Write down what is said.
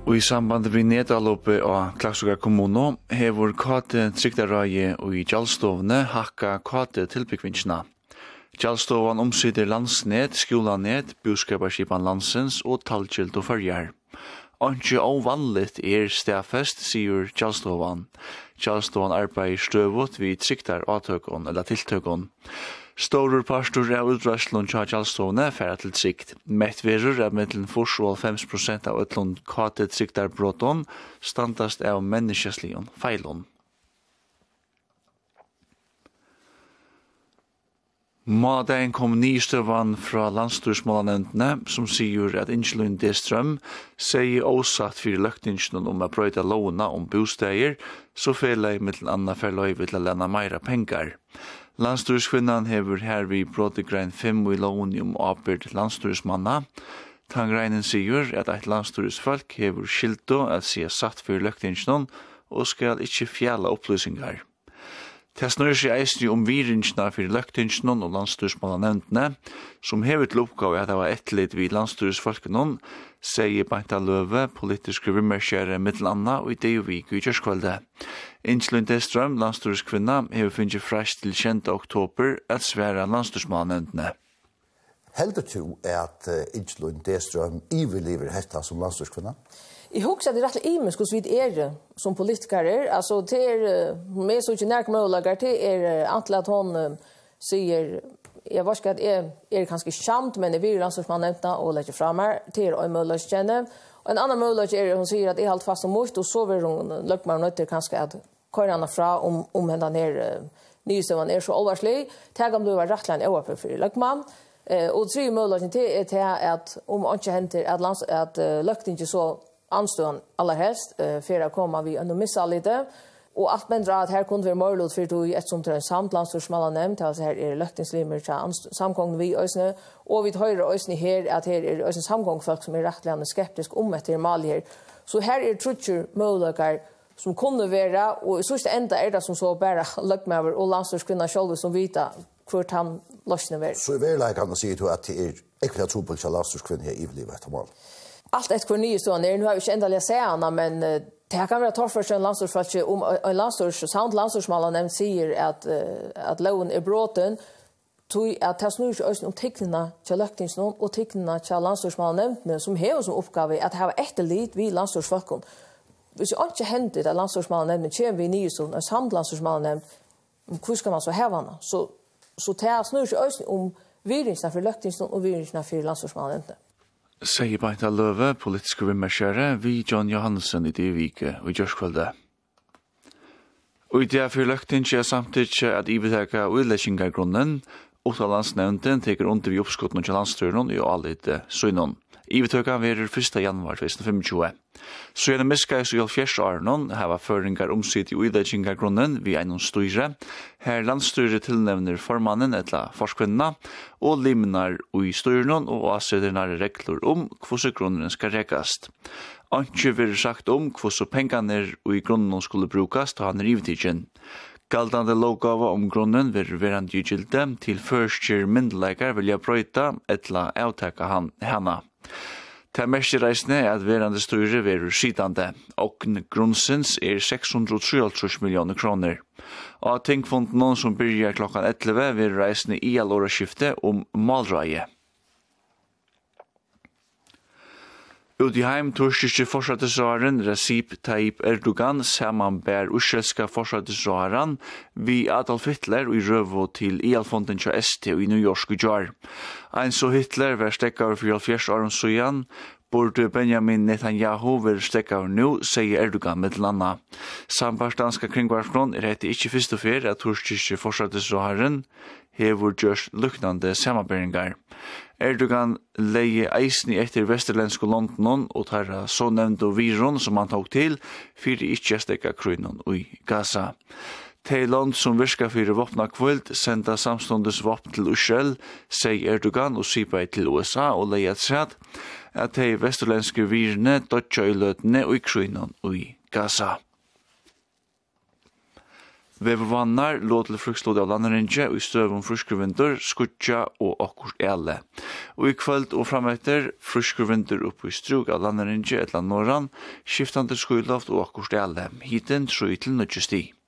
Og I samband med nedaloppet av Klaksvíkar kommunu hevur kate trygdarráði og I Gjaldstovne hakka kate tilbyggvinnsna. Gjaldstovan omsider landsnet, skúlanet, búskaparskipan landsins og talgild og førjar. Anki óvanligt stafest, sigur Gjaldstovan. Gjaldstovan arbeider støvut við trygdaratøkun eller tiltøkun. Stórar partur av utdraslun tja Gjaldstovne færa til trygt. Mettverur av mellom 4-5% av öllun kate trygdarbroton standast av menneskeslion feilun. Måndagen kom nystøvan fra landstyresmålanevndene som sier at Ingelund D-strøm sier åsatt for løgtingsjonen om å brøyda låna om bosteier, så fela I mittel anna for løyve til å lena meira pengar. Landstyriskvinnan hever her vi brådegrein 5 I lån om avbyrd landstyrismanna. Tangreinen sier at eit landstyrisfolk hever skilto at sier satt for løgtingsjonen og skal ikkje fjalla opplysningar. Det snurrer seg eisni viringina for løgtingsjonen og landstyrismålanevndene, som hever til oppgave at det var etterlitt vid landstyrisfolkene, sier Beinta Løve, politiske vimmerskjære mittelanna og I Deivik I kjørskvalde. Ingelund D-strøm, landstyriskvinna, hever finnet frest til 10. oktober at svære landstyrismålanevndene. Heldur du at Ingelund D-strøm iveliver hetta som landstyriskvinna? Jeg husker at det rettelig imensk hos vi som politikere. Altså, til med så ikke nærkområdelager til antall at hun sier, jeg var ikke at jeg kanskje kjent, men jeg vil landstyrsmann nevnta og legger frem her til å mulig kjenne. Og en annen mulig hun sier at jeg holdt fast om mot, og så vil hun løpe meg nødt til kanskje at køyre henne fra om henne her nystøven så alvarslig. Det kan bli rettelig en overfor for løkman. Og tre muligheter til at om det ikke henter at løkten ikke så anstånd aller helst, for å komme vi enda missa litt. Og alt mindre at her kunne være målet for det et som en samt landstyrsmål nevnt, altså her løktingslimer til samgången vi øsne, og vi høyre øsne her at her øsne samgångsfolk som rettelig skeptisk etter mal her. Så her trutcher måløkker som kunne være, og I sørste enda det som så bare løkmever og landstyrskvinner selv som vita hvor han løsne var. Så I verleikene sier du at det ekkert tro på ikke landstyrskvinner her I livet etter mal? Allt ett för nye stående. Nu har vi inte ändå läst henne, men det kan vara torrt för en landstyrsfolk om en landstyrsmål nämnd säger att loven bråten, tog att det snurr sig om tecknarna till löktingsnån och tecknarna till landstyrsmål nämnd som har som uppgave att ha efterlit vid landstyrsfolken. Hvis det inte händer att landstyrsmål nämnd kommer vid nye stående, en samt landstyrsmål nämnd, hur ska man så häva henne? Så det snurr sig om virringsna för löktingsnån och virringsna för landstyrsmål nämnd. Sier Beinta Løve, politiske vimmerskjære, vi John Johansen I Deivik og I kjørskvalde. Og I det for løgtinge samtidig at ibeteka utleggingargrunnen, Uttalandsnevnden teker under vi oppskotten til landstyren I Alite Søynon. Ibetøka verer 1. januar 2025. Så gjennom miskais og 70 årene hava føringar omsidt I utleggingargrunnen vi einon styre, her landstyret tilnevner formannen etla forskvinnena, og limnar I styren og avsedernar regler hvordan grunnen skal rekast. Anki vil sagt hvordan penganer I grunnen skulle brukast ta han rivetidjen. Galdande lovgava grunnen vil verandi gilde til førstjer myndeleikar vilja brøyta etla avtaka hana. Det mest reisende at verande styre verur skitande, og grunnsins 633 millioner kroner. Og tingfonden som byrjar klokkan 11 verur reisende I allåraskifte malrøye. Ute I heim turstiske forsvarsrådaren Recep Tayyip Erdogan samanbær usjelska forsvarsrådaren vi Adolf Hitler og I røvo til IL-fonden til ST I New York og jar. Ein så Hitler var stekkar for 70 åren søyan, burde Benjamin Netanyahu være stekkar nu, sier Erdogan med landa. Sambarstanska kringvarskron hette ikke fyrst og fyr at turstiske forsvarsrådaren hevur gjørst luknande samanbæringar. Erdogan leie eisni etter vesterlenske London og tar så nevnte viron som han tok til fyrir ikkje stekka krynon I Gaza. Land som virka fyrir vopna kvöld senda samstundes vopn til Israel, sier Erdogan og sipa til USA og leie at de vesterlenske virene dødja I løtene og I krynon I Gaza. Vevervannar låt til frukslåd av landerinje og i støv om fruskruvinter, skutja og akkurs ele. Og i kveld og frametter fruskruvinter oppe i strug av landerinje et land norran, skiftande skuiloft og akkurs ele. Hiten 3 til 9 sti.